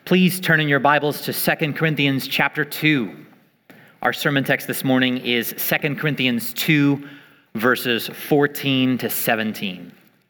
Please turn in your Bibles to 2 Corinthians chapter 2. Our sermon text this morning is 2 Corinthians 2, verses 14 to 17.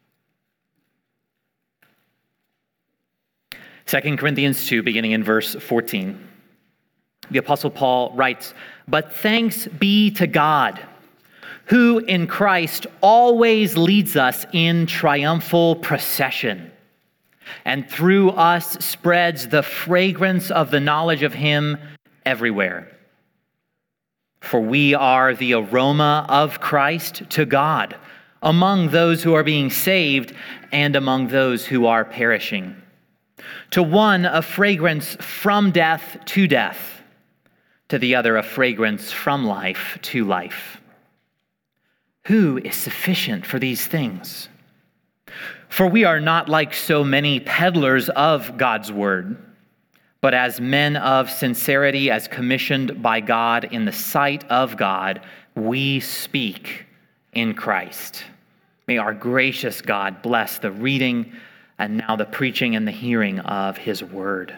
2 Corinthians 2, beginning in verse 14. The Apostle Paul writes, "But thanks be to God, who in Christ always leads us in triumphal procession, and through us spreads the fragrance of the knowledge of him everywhere. For we are the aroma of Christ to God among those who are being saved and among those who are perishing. To one a fragrance from death to death, to the other a fragrance from life to life. Who is sufficient for these things? For we are not like so many peddlers of God's word, but as men of sincerity, as commissioned by God in the sight of God, we speak in Christ. May our gracious God bless the reading and now the preaching and the hearing of his word."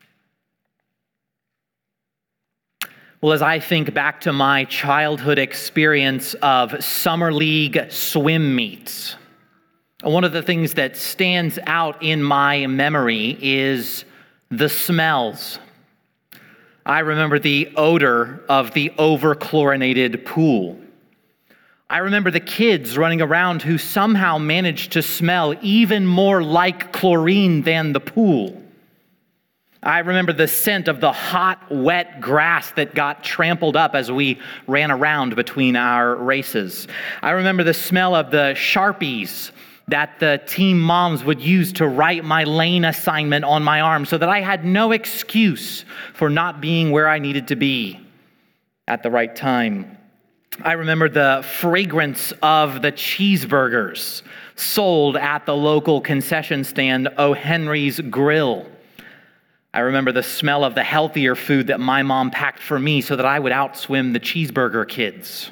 Well, as I think back to my childhood experience of summer league swim meets, one of the things that stands out in my memory is the smells. I remember the odor of the over-chlorinated pool. I remember the kids running around who somehow managed to smell even more like chlorine than the pool. I remember the scent of the hot, wet grass that got trampled up as we ran around between our races. I remember the smell of the Sharpies that the team moms would use to write my lane assignment on my arm so that I had no excuse for not being where I needed to be at the right time. I remember the fragrance of the cheeseburgers sold at the local concession stand, O. Henry's Grill. I remember the smell of the healthier food that my mom packed for me so that I would outswim the cheeseburger kids.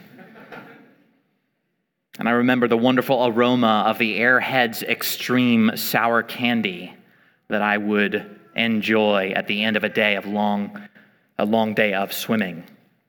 And I remember the wonderful aroma of the Airheads Extreme sour candy that I would enjoy at the end of a long day of swimming.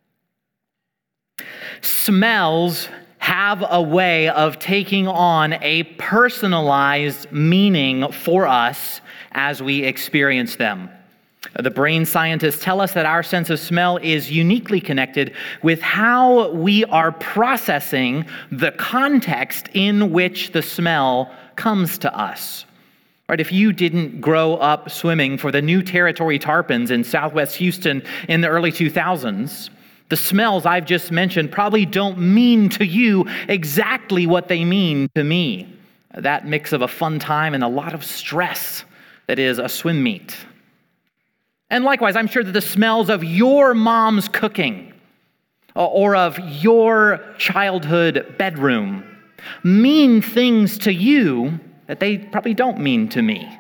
Smells have a way of taking on a personalized meaning for us as we experience them. The brain scientists tell us that our sense of smell is uniquely connected with how we are processing the context in which the smell comes to us. Right? If you didn't grow up swimming for the New Territory Tarpons in Southwest Houston in the early 2000s, the smells I've just mentioned probably don't mean to you exactly what they mean to me. That mix of a fun time and a lot of stress that is a swim meet. And likewise, I'm sure that the smells of your mom's cooking or of your childhood bedroom mean things to you that they probably don't mean to me.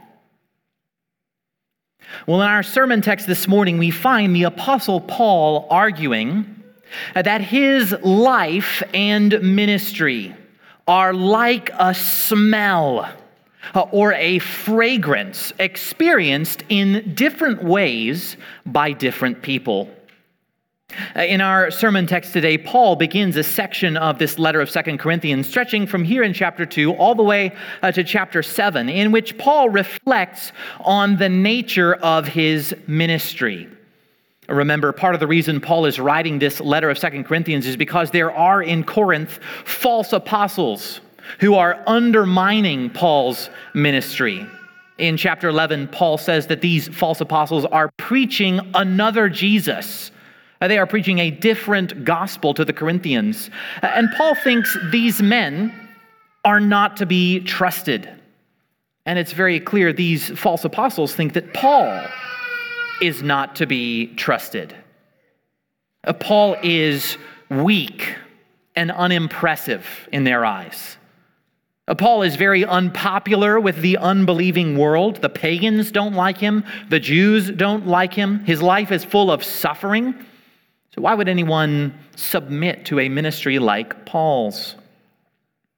Well, in our sermon text this morning, we find the Apostle Paul arguing that his life and ministry are like a smell or a fragrance experienced in different ways by different people. In our sermon text today, Paul begins a section of this letter of 2 Corinthians, stretching from here in chapter 2 all the way to chapter 7, in which Paul reflects on the nature of his ministry. Remember, part of the reason Paul is writing this letter of 2 Corinthians is because there are in Corinth false apostles who are undermining Paul's ministry. In chapter 11, Paul says that these false apostles are preaching another Jesus. They are preaching a different gospel to the Corinthians. And Paul thinks these men are not to be trusted. And it's very clear these false apostles think that Paul is not to be trusted. Paul is weak and unimpressive in their eyes. Paul is very unpopular with the unbelieving world. The pagans don't like him. The Jews don't like him. His life is full of suffering. So why would anyone submit to a ministry like Paul's?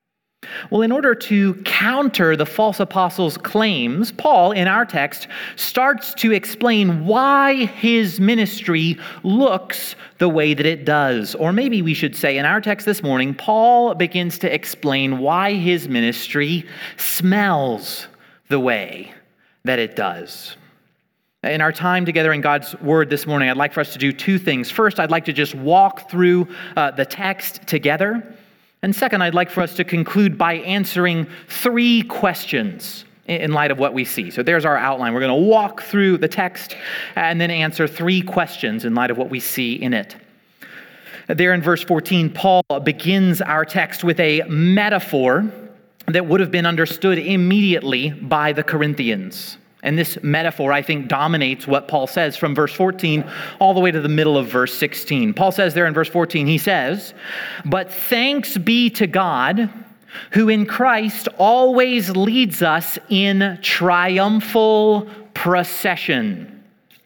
Well, in order to counter the false apostles' claims, Paul, in our text, starts to explain why his ministry looks the way that it does. Or maybe we should say, in our text this morning, Paul begins to explain why his ministry smells the way that it does. In our time together in God's Word this morning, I'd like for us to do two things. First, I'd like to just walk through the text together. And second, I'd like for us to conclude by answering three questions in light of what we see. So there's our outline. We're going to walk through the text and then answer three questions in light of what we see in it. There in verse 14, Paul begins our text with a metaphor that would have been understood immediately by the Corinthians. And this metaphor, I think, dominates what Paul says from verse 14 all the way to the middle of verse 16. Paul says there in verse 14, he says, "But thanks be to God, who in Christ always leads us in triumphal procession."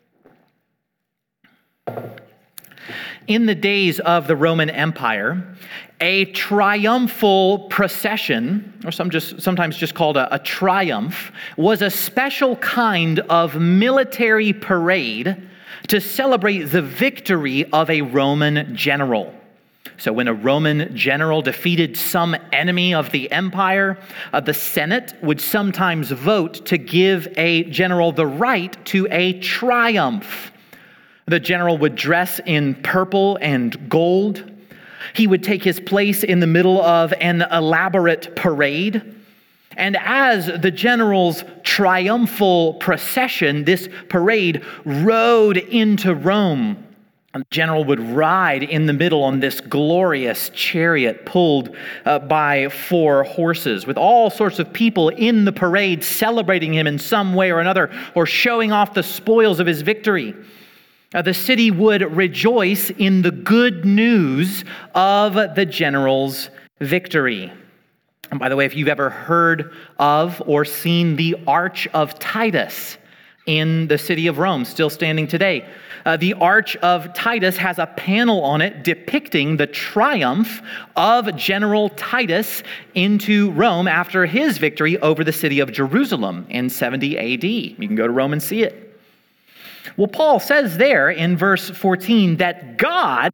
In the days of the Roman Empire, a triumphal procession, or sometimes just called a triumph, was a special kind of military parade to celebrate the victory of a Roman general. So when a Roman general defeated some enemy of the empire, the Senate would sometimes vote to give a general the right to a triumph. The general would dress in purple and gold. He would take his place in the middle of an elaborate parade. And as the general's triumphal procession, this parade rode into Rome, the general would ride in the middle on this glorious chariot pulled by 4 horses, with all sorts of people in the parade celebrating him in some way or another, or showing off the spoils of his victory. The city would rejoice in the good news of the general's victory. And by the way, if you've ever heard of or seen the Arch of Titus in the city of Rome, still standing today, the Arch of Titus has a panel on it depicting the triumph of General Titus into Rome after his victory over the city of Jerusalem in 70 AD. You can go to Rome and see it. Well, Paul says there in verse 14 that God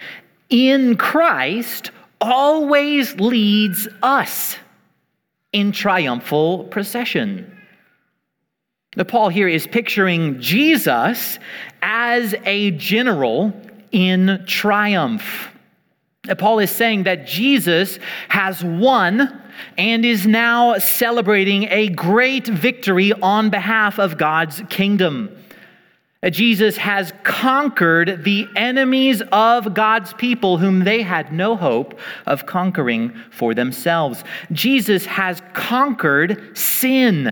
in Christ always leads us in triumphal procession. Now, Paul here is picturing Jesus as a general in triumph. Paul is saying that Jesus has won and is now celebrating a great victory on behalf of God's kingdom. Jesus has conquered the enemies of God's people whom they had no hope of conquering for themselves. Jesus has conquered sin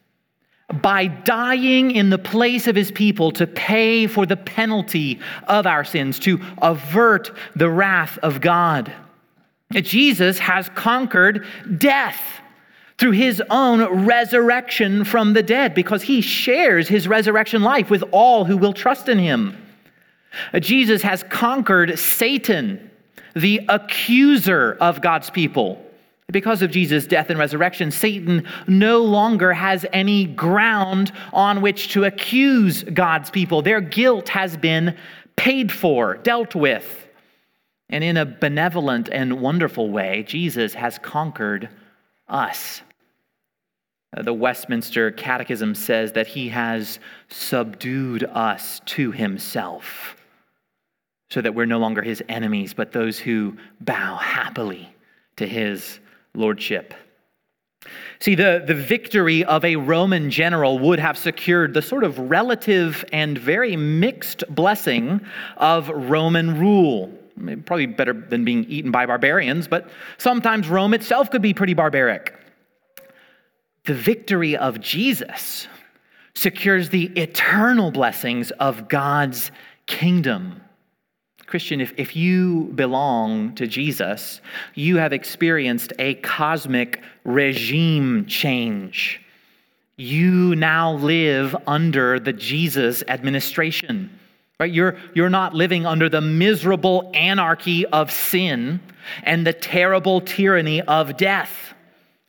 by dying in the place of his people to pay for the penalty of our sins, to avert the wrath of God. Jesus has conquered death through his own resurrection from the dead, because he shares his resurrection life with all who will trust in him. Jesus has conquered Satan, the accuser of God's people. Because of Jesus' death and resurrection, Satan no longer has any ground on which to accuse God's people. Their guilt has been paid for, dealt with. And in a benevolent and wonderful way, Jesus has conquered us. The Westminster Catechism says that he has subdued us to himself, so that we're no longer his enemies, but those who bow happily to his lordship. See, the victory of a Roman general would have secured the sort of relative and very mixed blessing of Roman rule. Probably better than being eaten by barbarians, but sometimes Rome itself could be pretty barbaric. The victory of Jesus secures the eternal blessings of God's kingdom. Christian, if you belong to Jesus, you have experienced a cosmic regime change. You now live under the Jesus administration. Right? You're not living under the miserable anarchy of sin and the terrible tyranny of death.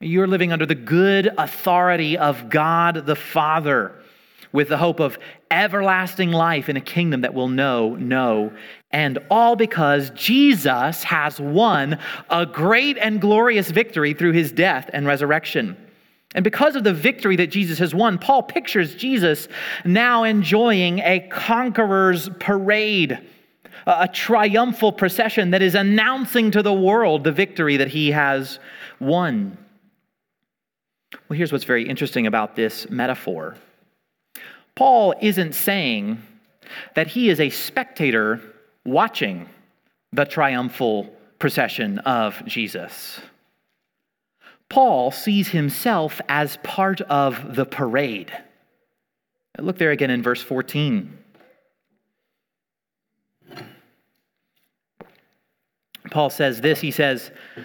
You're living under the good authority of God the Father, with the hope of everlasting life in a kingdom that will know no end, all because Jesus has won a great and glorious victory through his death and resurrection. And because of the victory that Jesus has won, Paul pictures Jesus now enjoying a conqueror's parade, a triumphal procession that is announcing to the world the victory that he has won. Well, here's what's very interesting about this metaphor. Paul isn't saying that he is a spectator watching the triumphal procession of Jesus. Paul sees himself as part of the parade. Look there again in verse 14. Paul says this, he says,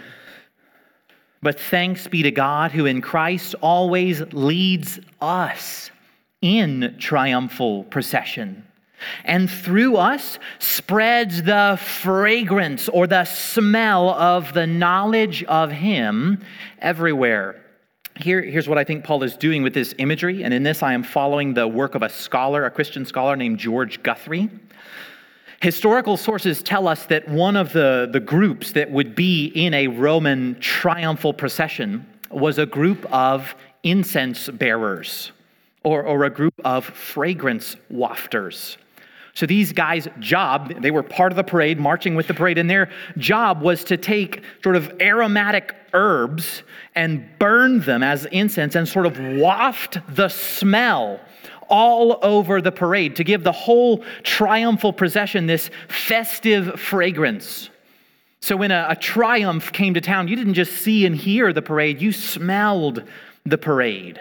"But thanks be to God who in Christ always leads us in triumphal procession, and through us spreads the fragrance or the smell of the knowledge of him everywhere." Here's what I think Paul is doing with this imagery, and in this I am following the work of a Christian scholar named George Guthrie. Historical sources tell us that one of the groups that would be in a Roman triumphal procession was a group of incense bearers or a group of fragrance wafters. So these guys' job, they were part of the parade, marching with the parade, and their job was to take sort of aromatic herbs and burn them as incense and sort of waft the smell all over the parade to give the whole triumphal procession this festive fragrance. So when a triumph came to town, you didn't just see and hear the parade, you smelled the parade.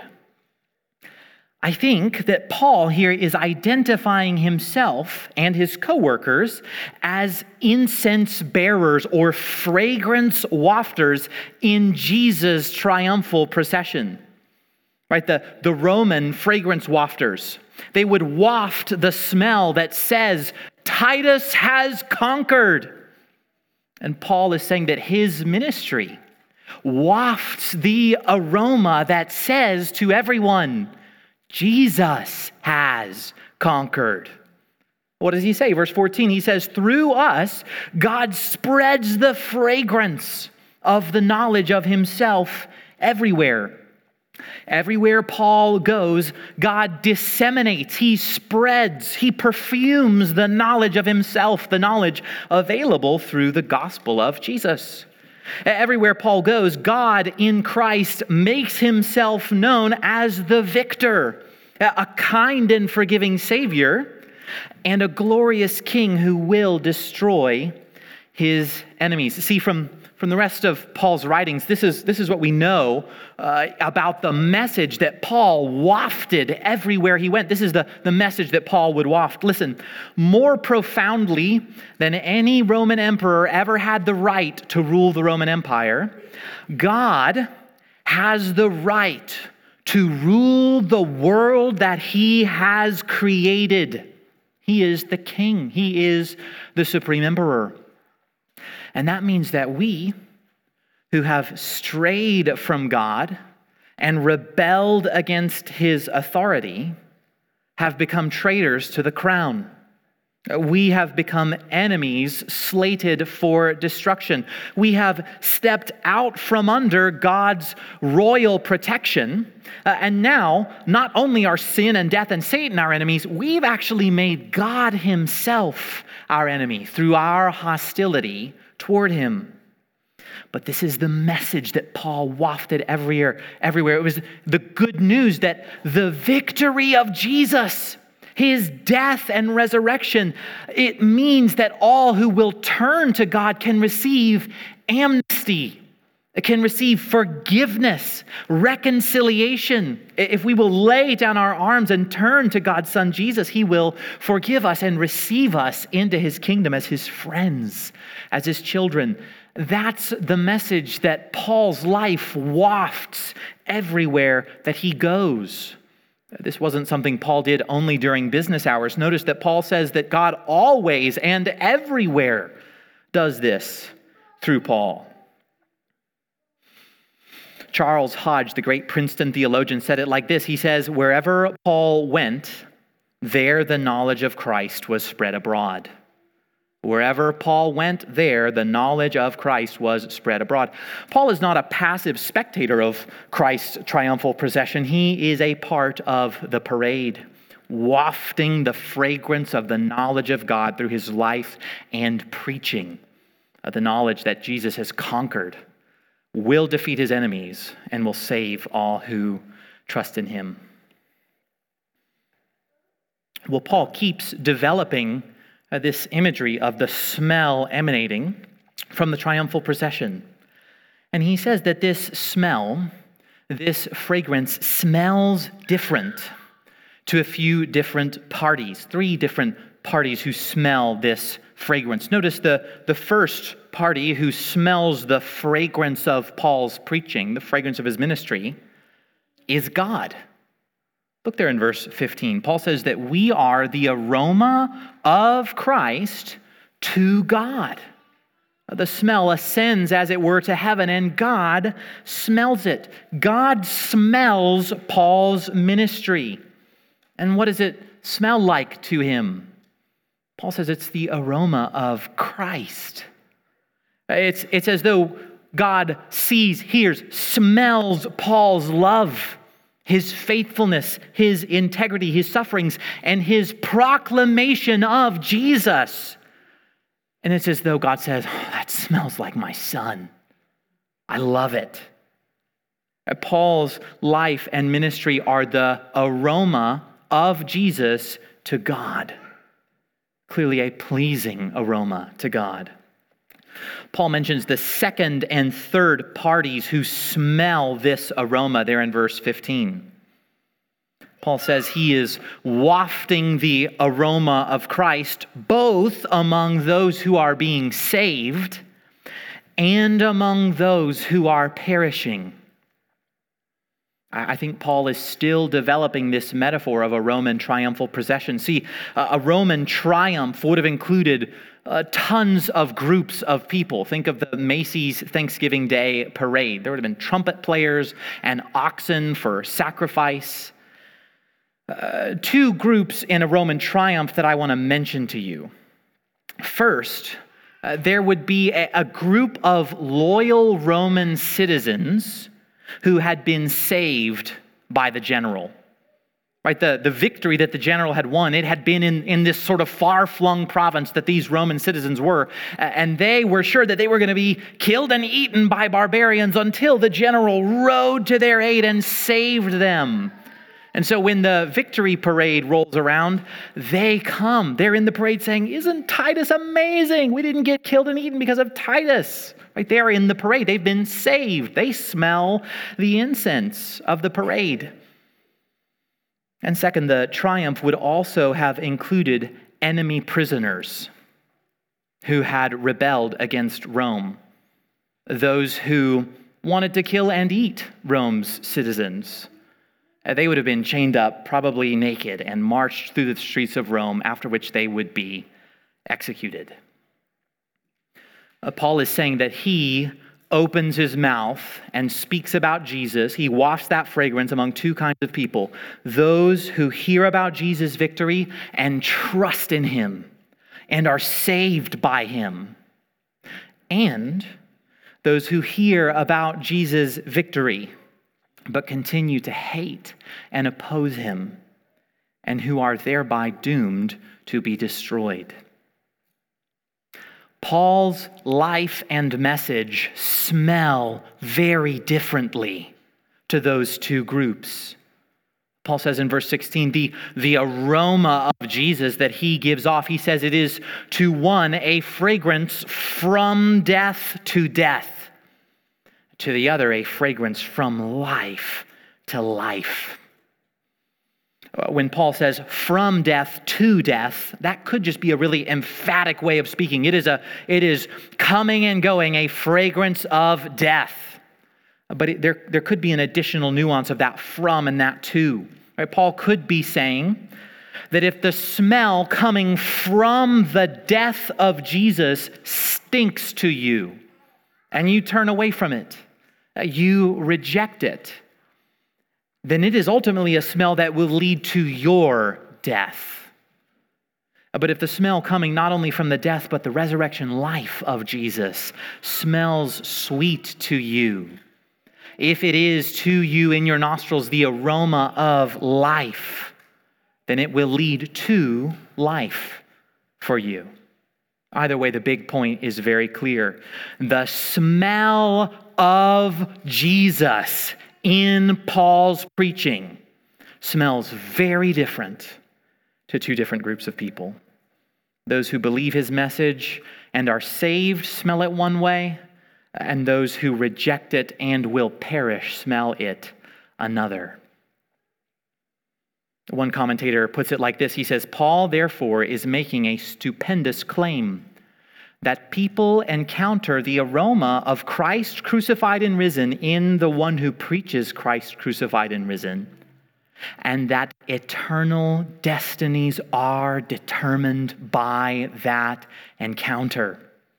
I think that Paul here is identifying himself and his co-workers as incense bearers or fragrance wafters in Jesus' triumphal procession. Right, the Roman fragrance wafters, they would waft the smell that says, Titus has conquered. And Paul is saying that his ministry wafts the aroma that says to everyone, Jesus has conquered. What does he say? Verse 14, he says, through us, God spreads the fragrance of the knowledge of himself everywhere. Everywhere Paul goes, God disseminates, he spreads, he perfumes the knowledge of himself, the knowledge available through the gospel of Jesus. Everywhere Paul goes, God in Christ makes himself known as the victor, a kind and forgiving Savior, and a glorious King who will destroy his enemies. See, from the rest of Paul's writings, this is what we know about the message that Paul wafted everywhere he went. This is the message that Paul would waft. Listen, more profoundly than any Roman emperor ever had the right to rule the Roman Empire, God has the right to rule the world that he has created. He is the king. He is the supreme emperor. And that means that we, who have strayed from God and rebelled against his authority, have become traitors to the crown. We have become enemies slated for destruction. We have stepped out from under God's royal protection. And now, not only are sin and death and Satan our enemies, we've actually made God himself our enemy through our hostility toward him. But this is the message that Paul wafted everywhere. It was the good news that the victory of Jesus, his death and resurrection, it means that all who will turn to God can receive amnesty, can receive forgiveness, reconciliation. If we will lay down our arms and turn to God's Son Jesus, he will forgive us and receive us into his kingdom as his friends, as his children. That's the message that Paul's life wafts everywhere that he goes. This wasn't something Paul did only during business hours. Notice that Paul says that God always and everywhere does this through Paul. Charles Hodge, the great Princeton theologian, said it like this. He says, wherever Paul went, there the knowledge of Christ was spread abroad. Wherever Paul went, there the knowledge of Christ was spread abroad. Paul is not a passive spectator of Christ's triumphal procession. He is a part of the parade, wafting the fragrance of the knowledge of God through his life and preaching of the knowledge that Jesus has conquered, will defeat his enemies, and will save all who trust in him. Well, Paul keeps developing this imagery of the smell emanating from the triumphal procession. And he says that this smell, this fragrance, smells different to a few different parties, 3 different parties who smell this fragrance. Notice the first party who smells the fragrance of Paul's preaching, the fragrance of his ministry, is God. Look there in verse 15. Paul says that we are the aroma of Christ to God. The smell ascends, as it were, to heaven, and God smells it. God smells Paul's ministry. And what does it smell like to him? Paul says it's the aroma of Christ. It's as though God sees, hears, smells Paul's love, his faithfulness, his integrity, his sufferings, and his proclamation of Jesus. And it's as though God says, oh, that smells like my son. I love it. Paul's life and ministry are the aroma of Jesus to God. Clearly a pleasing aroma to God. Paul mentions the second and third parties who smell this aroma there in verse 15. Paul says he is wafting the aroma of Christ both among those who are being saved and among those who are perishing. I think Paul is still developing this metaphor of a Roman triumphal procession. See, a Roman triumph would have included tons of groups of people. Think of the Macy's Thanksgiving Day parade. There would have been trumpet players and oxen for sacrifice. 2 groups in a Roman triumph that I want to mention to you. First, there would be a group of loyal Roman citizens who had been saved by the general. Right, the victory that the general had won, it had been in this sort of far-flung province that these Roman citizens were, and they were sure that they were going to be killed and eaten by barbarians until the general rode to their aid and saved them. And so when the victory parade rolls around, they come. They're in the parade saying, "Isn't Titus amazing? We didn't get killed and eaten because of Titus." Right, they're in the parade. They've been saved. They smell the incense of the parade. And second, the triumph would also have included enemy prisoners who had rebelled against Rome, those who wanted to kill and eat Rome's citizens. They would have been chained up, probably naked, and marched through the streets of Rome, after which they would be executed. Paul is saying that he opens his mouth and speaks about Jesus. He wafts that fragrance among 2 kinds of people: those who hear about Jesus' victory and trust in him and are saved by him, and those who hear about Jesus' victory but continue to hate and oppose him, and who are thereby doomed to be destroyed. Paul's life and message smell very differently to those 2 groups. Paul says in verse 16, the aroma of Jesus that he gives off, he says it is to one a fragrance from death to death, to the other a fragrance from life to life. When Paul says from death to death, that could just be a really emphatic way of speaking. It is coming and going, a fragrance of death. But there could be an additional nuance of that from and that to. Right? Paul could be saying that if the smell coming from the death of Jesus stinks to you, and you turn away from it, you reject it, then it is ultimately a smell that will lead to your death. But if the smell coming not only from the death, but the resurrection life of Jesus smells sweet to you, if it is to you in your nostrils the aroma of life, then it will lead to life for you. Either way, the big point is very clear. The smell of Jesus in Paul's preaching smells very different to two different groups of people. Those who believe his message and are saved smell it one way, and those who reject it and will perish smell it another. One commentator puts it like this. He says, Paul, therefore, is making a stupendous claim that people encounter the aroma of Christ crucified and risen in the one who preaches Christ crucified and risen, and that eternal destinies are determined by that encounter.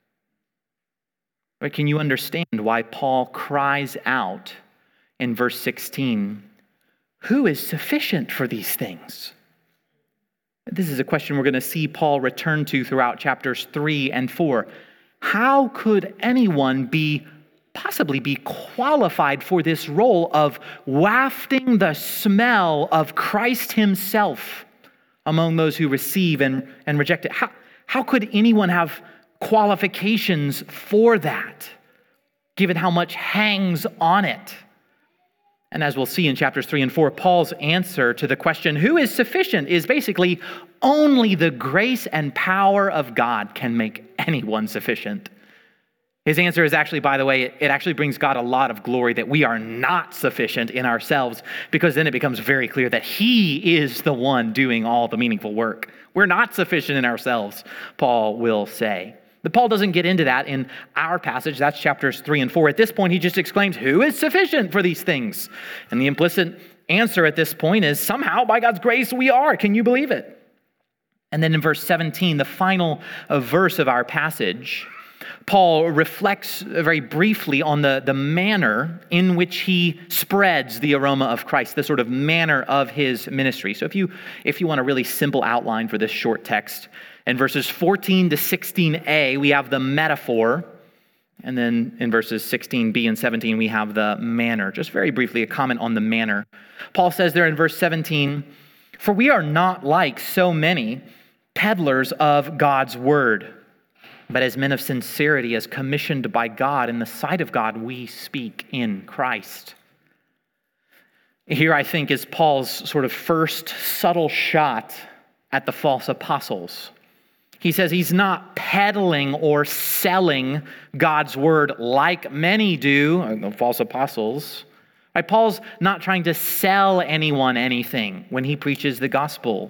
But can you understand why Paul cries out in verse 16, who is sufficient for these things? This is a question we're going to see Paul return to throughout chapters 3 and 4. How could anyone possibly be qualified for this role of wafting the smell of Christ himself among those who receive and reject it? How could anyone have qualifications for that, given how much hangs on it? And as we'll see in chapters 3 and 4, Paul's answer to the question, who is sufficient, is basically only the grace and power of God can make anyone sufficient. His answer is actually, by the way, it actually brings God a lot of glory that we are not sufficient in ourselves, because then it becomes very clear that he is the one doing all the meaningful work. We're not sufficient in ourselves, Paul will say. But Paul doesn't get into that in our passage. That's chapters 3 and 4. At this point, he just exclaims, who is sufficient for these things? And the implicit answer at this point is, somehow, by God's grace, we are. Can you believe it? And then in verse 17, the final verse of our passage, Paul reflects very briefly on the manner in which he spreads the aroma of Christ, the sort of manner of his ministry. So if you want a really simple outline for this short text, in verses 14 to 16a, we have the metaphor. And then in verses 16b and 17, we have the manner. Just very briefly, a comment on the manner. Paul says there in verse 17, for we are not like so many peddlers of God's word, but as men of sincerity, as commissioned by God in the sight of God, we speak in Christ. Here, I think, is Paul's sort of first subtle shot at the false apostles. He says he's not peddling or selling God's word like many do, the false apostles. Right? Paul's not trying to sell anyone anything when he preaches the gospel.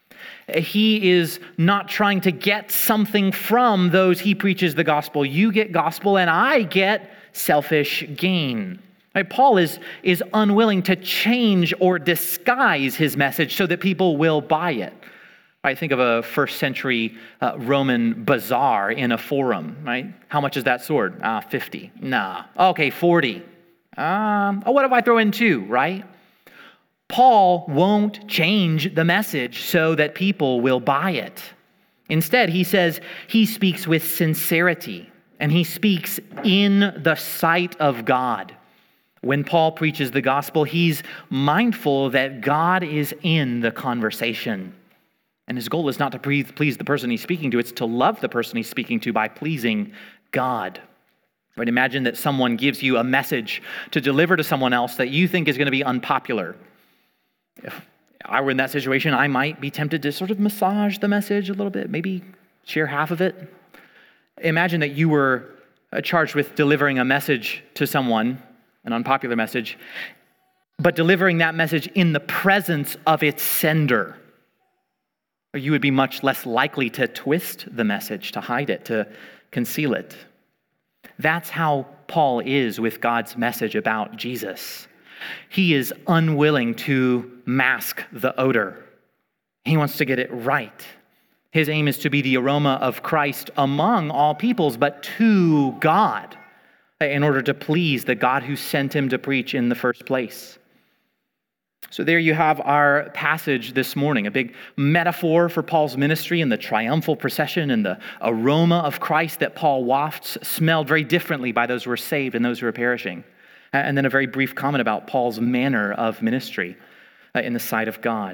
He is not trying to get something from those he preaches the gospel. You get gospel and I get selfish gain. Right? Paul is unwilling to change or disguise his message so that people will buy it. I think of a first century Roman bazaar in a forum, right? How much is that sword? 50. Nah. Okay, 40. What if I throw in 2, right? Paul won't change the message so that people will buy it. Instead, he says he speaks with sincerity, and he speaks in the sight of God. When Paul preaches the gospel, he's mindful that God is in the conversation. And his goal is not to please the person he's speaking to, it's to love the person he's speaking to by pleasing God. Right? Imagine that someone gives you a message to deliver to someone else that you think is going to be unpopular. If I were in that situation, I might be tempted to sort of massage the message a little bit, maybe share half of it. Imagine that you were charged with delivering a message to someone, an unpopular message, but delivering that message in the presence of its sender. Or you would be much less likely to twist the message, to hide it, to conceal it. That's how Paul is with God's message about Jesus. He is unwilling to mask the odor. He wants to get it right. His aim is to be the aroma of Christ among all peoples, but to God. in order to please the God who sent him to preach in the first place. So there you have our passage this morning, a big metaphor for Paul's ministry and the triumphal procession and the aroma of Christ that Paul wafts smelled very differently by those who were saved and those who were perishing. And then a very brief comment about Paul's manner of ministry in the sight of God.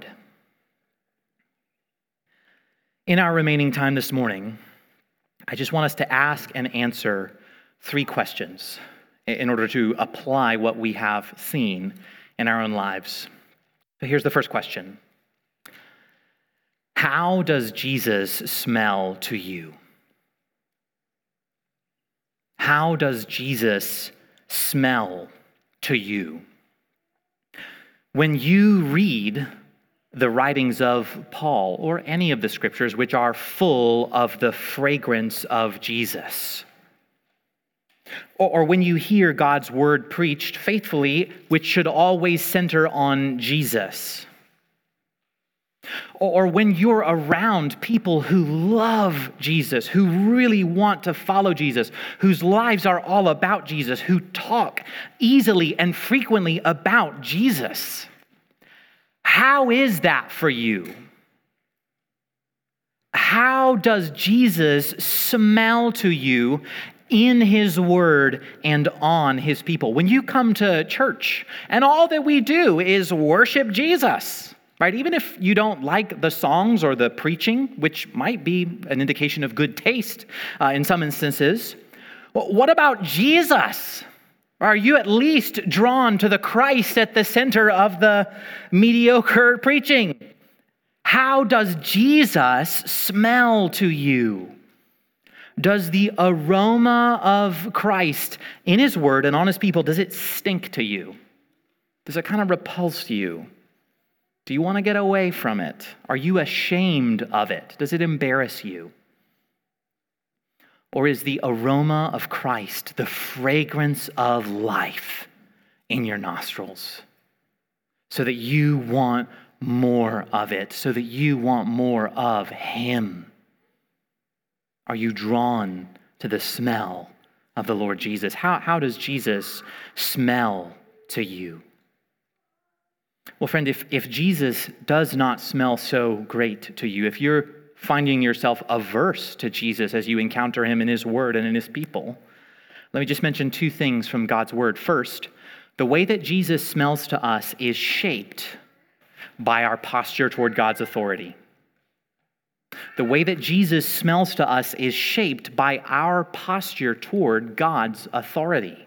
In our remaining time this morning, I just want us to ask and answer 3 questions in order to apply what we have seen in our own lives. So here's the first question. How does Jesus smell to you? How does Jesus smell to you? When you read the writings of Paul or any of the scriptures which are full of the fragrance of Jesus, or when you hear God's word preached faithfully, which should always center on Jesus, or when you're around people who love Jesus, who really want to follow Jesus, whose lives are all about Jesus, who talk easily and frequently about Jesus, how is that for you? How does Jesus smell to you in his word and on his people? When you come to church and all that we do is worship Jesus, right? Even if you don't like the songs or the preaching, which might be an indication of good taste in some instances, what about Jesus? Are you at least drawn to the Christ at the center of the mediocre preaching? How does Jesus smell to you? Does the aroma of Christ in his word and on his people, does it stink to you? Does it kind of repulse you? Do you want to get away from it? Are you ashamed of it? Does it embarrass you? Or is the aroma of Christ the fragrance of life in your nostrils so that you want more of it, so that you want more of him? Are you drawn to the smell of the Lord Jesus? How does Jesus smell to you? Well, friend, if Jesus does not smell so great to you, if you're finding yourself averse to Jesus as you encounter him in his word and in his people, let me just mention 2 things from God's word. First, the way that Jesus smells to us is shaped by our posture toward God's authority. The way that Jesus smells to us is shaped by our posture toward God's authority.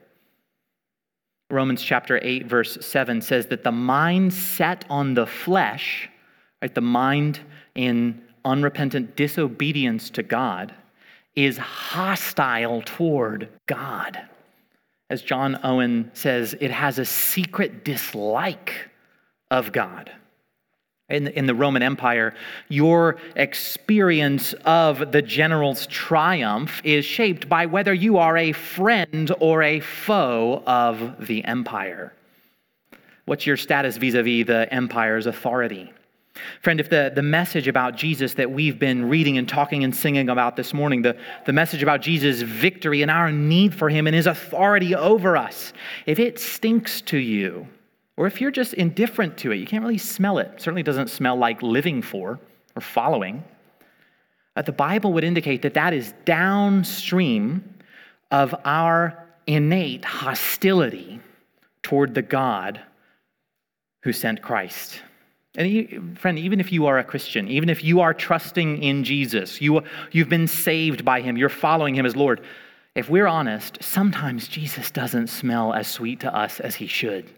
Romans chapter 8, verse 7 says that the mind set on the flesh, right, the mind in unrepentant disobedience to God, is hostile toward God. As John Owen says, it has a secret dislike of God. In the Roman Empire, your experience of the general's triumph is shaped by whether you are a friend or a foe of the empire. What's your status vis-a-vis the empire's authority? Friend, if the message about Jesus that we've been reading and talking and singing about this morning, the message about Jesus' victory and our need for him and his authority over us, if it stinks to you, or if you're just indifferent to it, you can't really smell it. It certainly doesn't smell like living for or following. The Bible would indicate that that is downstream of our innate hostility toward the God who sent Christ. And friend, even if you are a Christian, even if you are trusting in Jesus, you've been saved by him, you're following him as Lord, if we're honest, sometimes Jesus doesn't smell as sweet to us as he should.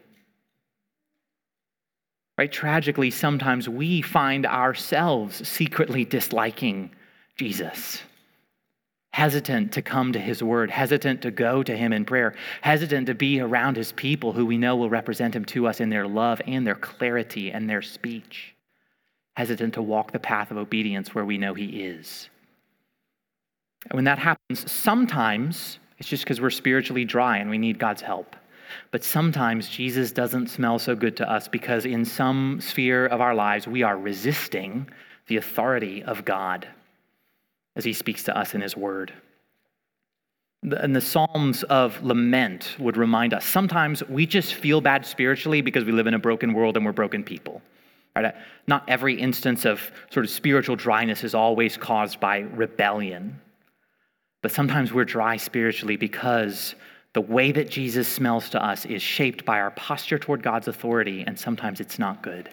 Right? Tragically, sometimes we find ourselves secretly disliking Jesus, hesitant to come to his word, hesitant to go to him in prayer, hesitant to be around his people who we know will represent him to us in their love and their clarity and their speech, hesitant to walk the path of obedience where we know he is. And when that happens, sometimes it's just because we're spiritually dry and we need God's help. But sometimes Jesus doesn't smell so good to us because in some sphere of our lives, we are resisting the authority of God as he speaks to us in his word. And the Psalms of lament would remind us sometimes we just feel bad spiritually because we live in a broken world and we're broken people. Right? Not every instance of sort of spiritual dryness is always caused by rebellion. But sometimes we're dry spiritually because the way that Jesus smells to us is shaped by our posture toward God's authority, and sometimes it's not good.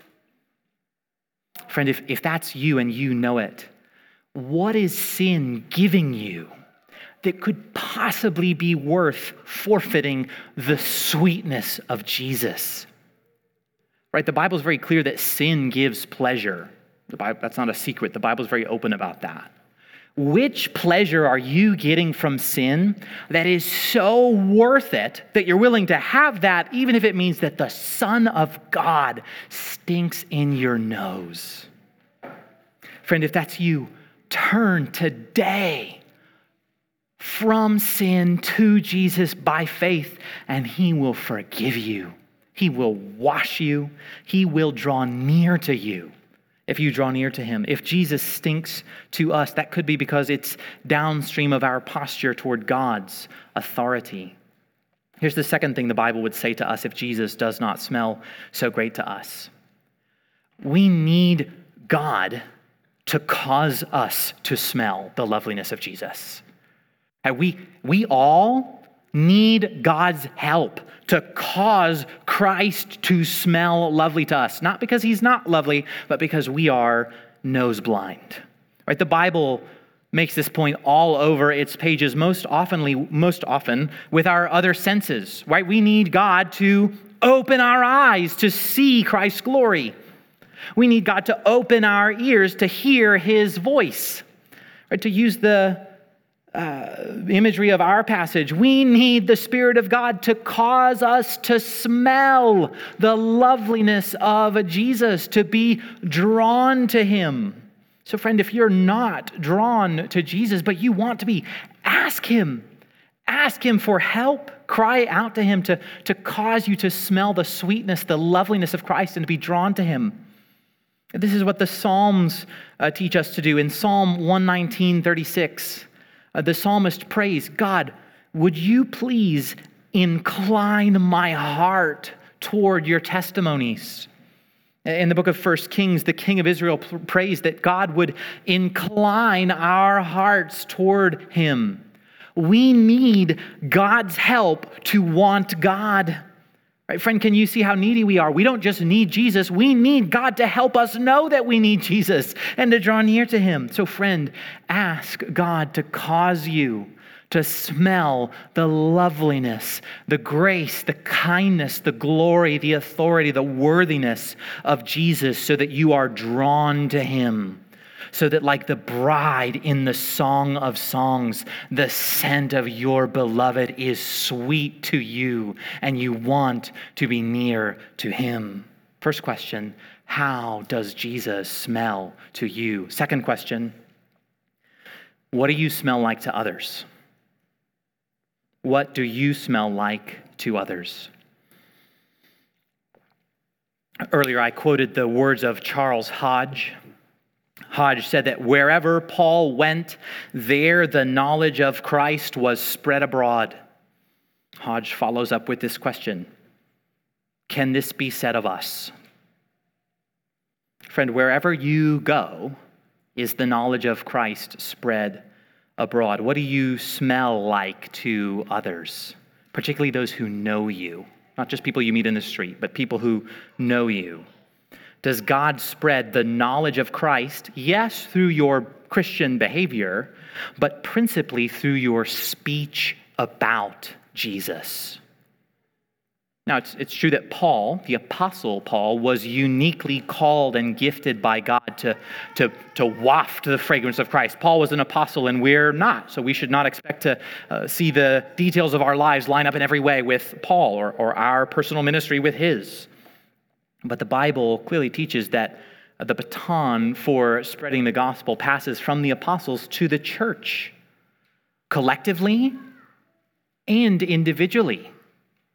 Friend, if that's you and you know it, what is sin giving you that could possibly be worth forfeiting the sweetness of Jesus? Right? The Bible is very clear that sin gives pleasure. That's not a secret. The Bible is very open about that. Which pleasure are you getting from sin that is so worth it that you're willing to have that, even if it means that the Son of God stinks in your nose? Friend, if that's you, turn today from sin to Jesus by faith, and he will forgive you. He will wash you. He will draw near to you if you draw near to him. If Jesus stinks to us, that could be because it's downstream of our posture toward God's authority. Here's the second thing the Bible would say to us if Jesus does not smell so great to us. We need God to cause us to smell the loveliness of Jesus. And we all need God's help to cause Christ to smell lovely to us. Not because he's not lovely, but because we are nose blind. Right? The Bible makes this point all over its pages, most often with our other senses. Right? We need God to open our eyes to see Christ's glory. We need God to open our ears to hear his voice. Right? To use the imagery of our passage, we need the Spirit of God to cause us to smell the loveliness of Jesus, to be drawn to him. So friend, if you're not drawn to Jesus, but you want to be, ask him for help. Cry out to him to cause you to smell the sweetness, the loveliness of Christ, and to be drawn to him. This is what the Psalms teach us to do. In Psalm 119:36, the psalmist prays, God, would you please incline my heart toward your testimonies? In the book of 1 Kings, the king of Israel prays that God would incline our hearts toward him. We need God's help to want God. Right, friend, can you see how needy we are? We don't just need Jesus. We need God to help us know that we need Jesus and to draw near to him. So friend, ask God to cause you to smell the loveliness, the grace, the kindness, the glory, the authority, the worthiness of Jesus so that you are drawn to him. So that like the bride in the Song of Songs, the scent of your beloved is sweet to you and you want to be near to him. First question, how does Jesus smell to you? Second question, what do you smell like to others? What do you smell like to others? Earlier I quoted the words of Charles Hodge. Hodge said that wherever Paul went, there the knowledge of Christ was spread abroad. Hodge follows up with this question: can this be said of us? Friend, wherever you go, is the knowledge of Christ spread abroad? What do you smell like to others, particularly those who know you? Not just people you meet in the street, but people who know you. Does God spread the knowledge of Christ, yes, through your Christian behavior, but principally through your speech about Jesus? Now, it's true that Paul, the Apostle Paul, was uniquely called and gifted by God to waft the fragrance of Christ. Paul was an apostle and we're not, so we should not expect to see the details of our lives line up in every way with Paul or our personal ministry with his. But the Bible clearly teaches that the baton for spreading the gospel passes from the apostles to the church, collectively and individually.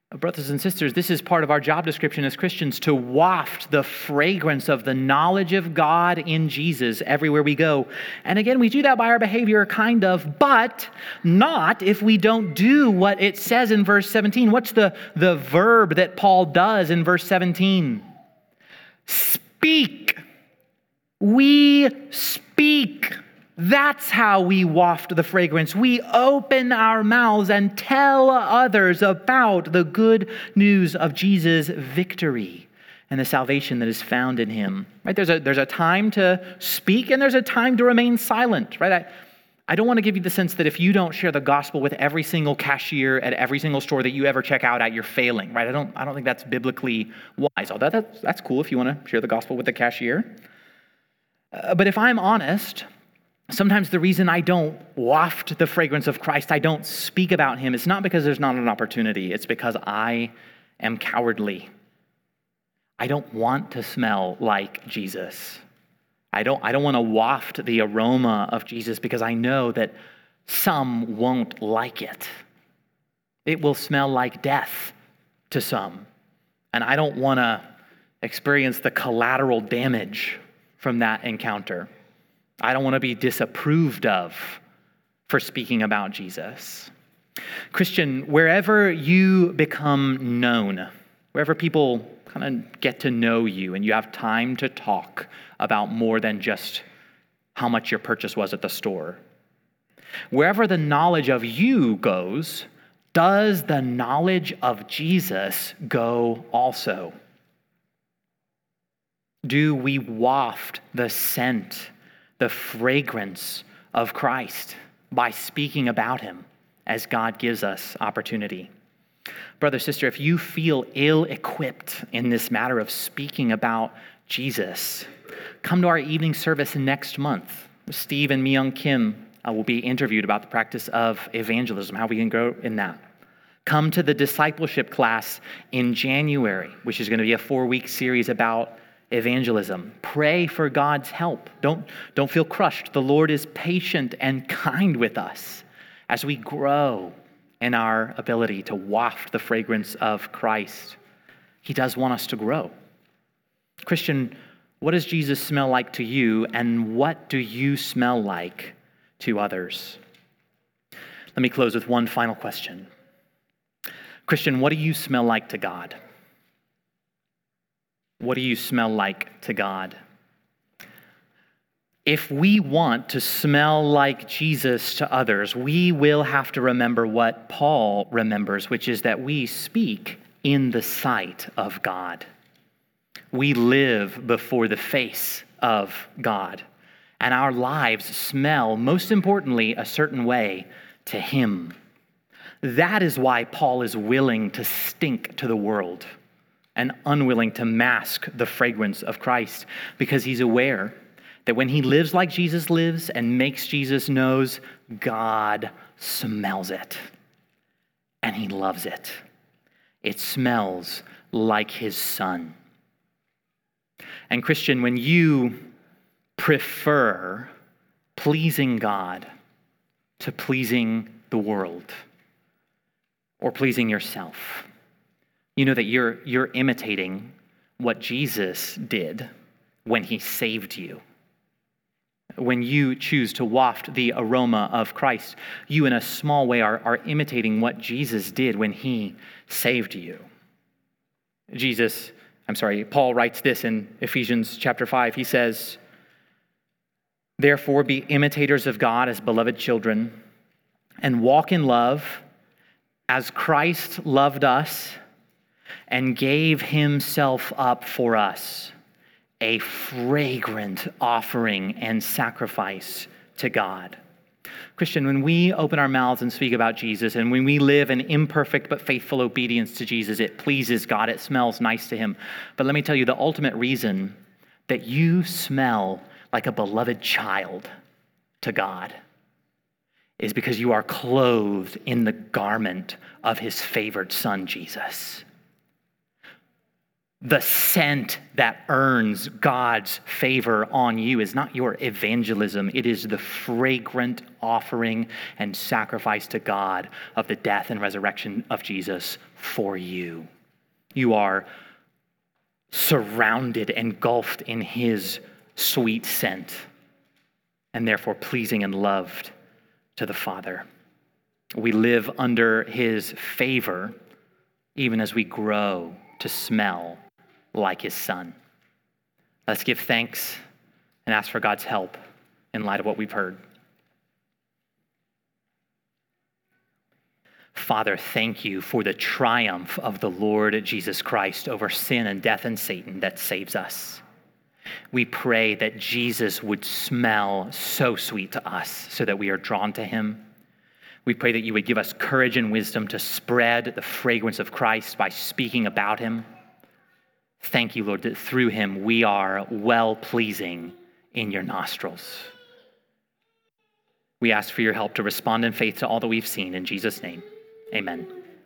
Brothers and sisters, this is part of our job description as Christians, to waft the fragrance of the knowledge of God in Jesus everywhere we go. And again, we do that by our behavior, kind of, but not if we don't do what it says in verse 17. What's the verb that Paul does in verse 17? Speak. We speak. That's how we waft the fragrance. We open our mouths and tell others about the good news of Jesus' victory and the salvation that is found in him. Right? There's a time to speak and there's a time to remain silent. Right? I don't want to give you the sense that if you don't share the gospel with every single cashier at every single store that you ever check out at, you're failing. Right? I don't think that's biblically wise. Although that's cool if you want to share the gospel with the cashier. But if I'm honest, sometimes the reason I don't waft the fragrance of Christ, I don't speak about him, it's not because there's not an opportunity. It's because I am cowardly. I don't want to smell like Jesus. I don't want to waft the aroma of Jesus because I know that some won't like it. It will smell like death to some. And I don't want to experience the collateral damage from that encounter. I don't want to be disapproved of for speaking about Jesus. Christian, wherever you become known, wherever people kind of get to know you and you have time to talk about more than just how much your purchase was at the store, wherever the knowledge of you goes, does the knowledge of Jesus go also? Do we waft the scent, the fragrance of Christ by speaking about him as God gives us opportunity? Brother, sister, if you feel ill-equipped in this matter of speaking about Jesus, come to our evening service next month. Steve and Myung Kim will be interviewed about the practice of evangelism, how we can grow in that. Come to the discipleship class in January, which is going to be a 4-week series about evangelism. Pray for God's help. Don't feel crushed. The Lord is patient and kind with us as we grow in our ability to waft the fragrance of Christ. He does want us to grow. Christian, what does Jesus smell like to you, and what do you smell like to others? Let me close with one final question. Christian, what do you smell like to God? What do you smell like to God? If we want to smell like Jesus to others, we will have to remember what Paul remembers, which is that we speak in the sight of God. We live before the face of God, and our lives smell, most importantly, a certain way to him. That is why Paul is willing to stink to the world and unwilling to mask the fragrance of Christ, because he's aware that when he lives like Jesus lives and makes Jesus knows, God smells it and he loves it. It smells like his son. And Christian, when you prefer pleasing God to pleasing the world or pleasing yourself, you know that you're imitating what Jesus did when he saved you. When you choose to waft the aroma of Christ, you in a small way are imitating what Jesus did when he saved you. Paul writes this in Ephesians chapter 5. He says, "Therefore be imitators of God as beloved children, and walk in love as Christ loved us and gave himself up for us, a fragrant offering and sacrifice to God." Christian, when we open our mouths and speak about Jesus, and when we live in imperfect but faithful obedience to Jesus, it pleases God, it smells nice to him. But let me tell you, the ultimate reason that you smell like a beloved child to God is because you are clothed in the garment of his favored son, Jesus. The scent that earns God's favor on you is not your evangelism. It is the fragrant offering and sacrifice to God of the death and resurrection of Jesus for you. You are surrounded, engulfed in his sweet scent, and therefore pleasing and loved to the Father. We live under his favor even as we grow to smell like his Son. Let's give thanks and ask for God's help in light of what we've heard. Father, thank you for the triumph of the Lord Jesus Christ over sin and death and Satan that saves us. We pray that Jesus would smell so sweet to us so that we are drawn to him. We pray that you would give us courage and wisdom to spread the fragrance of Christ by speaking about him. Thank you, Lord, that through him we are well-pleasing in your nostrils. We ask for your help to respond in faith to all that we've seen. In Jesus' name, amen.